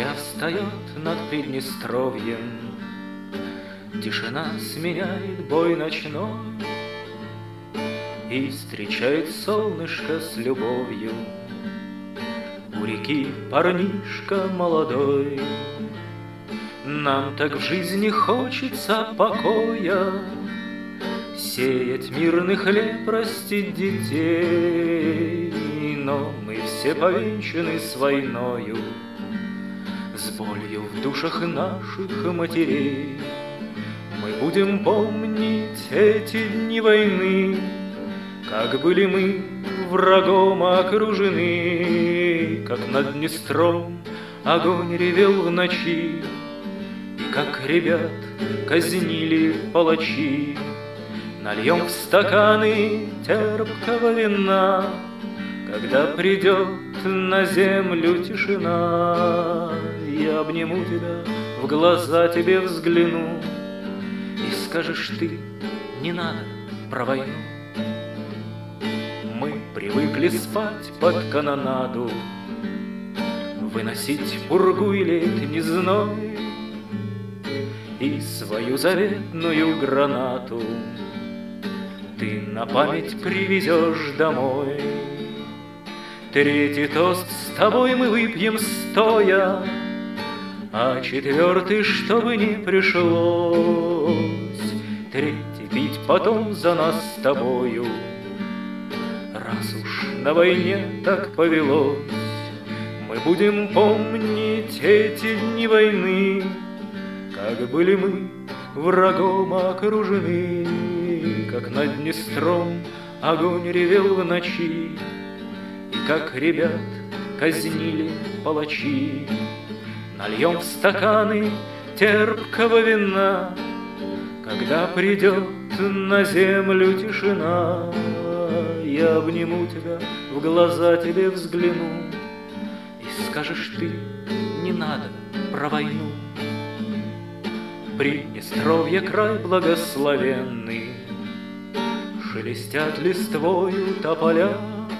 Заря встает над Приднестровьем, тишина сменяет бой ночной, и встречает солнышко с любовью у реки парнишка молодой. Нам так в жизни хочется покоя, сеять мирный хлеб, растить детей, но мы все повенчаны с войною, с болью в душах наших матерей. Мы будем помнить эти дни войны, как были мы врагом окружены, как над Днестром огонь ревел в ночи, и как ребят казнили палачи. Нальем в стаканы терпкого вина, когда придет на землю тишина. Я обниму тебя, в глаза тебе взгляну, и скажешь ты: не надо про войну. Мы привыкли спать под канонаду, выносить пургу и летний зной, и свою заветную гранату ты на память привезешь домой. Третий тост с тобой мы выпьем стоя, а четвертый, чтобы не пришлось. Третий пить потом за нас с тобою, раз уж на войне так повелось. Мы будем помнить эти дни войны, как были мы врагом окружены, как над Днестром огонь ревел в ночи, и как ребят казнили палачи. Нальем в стаканы терпкого вина, когда придет на землю тишина. Я обниму тебя, в глаза тебе взгляну, и скажешь ты: не надо про войну. Приднестровье край благословенный, шелестят листвою тополя,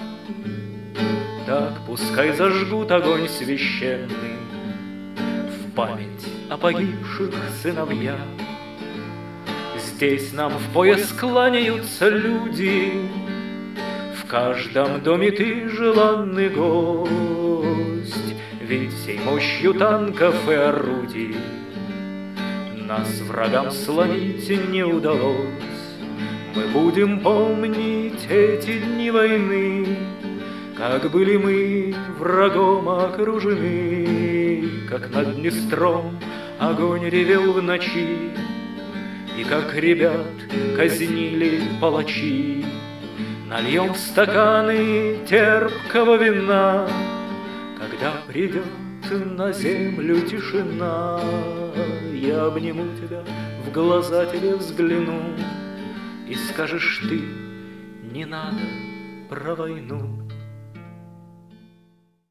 так пускай зажгут огонь священный в память о погибших сыновьях. Здесь нам в пояс кланяются люди, в каждом доме ты желанный гость, ведь всей мощью танков и орудий нас врагам сломить не удалось. Мы будем помнить эти дни войны, как были мы врагом окружены, как над Днестром огонь ревел в ночи, и как ребят казнили палачи. Нальем в стаканы терпкого вина, когда придет на землю тишина. Я обниму тебя, в глаза тебе взгляну, и скажешь ты: не надо про войну.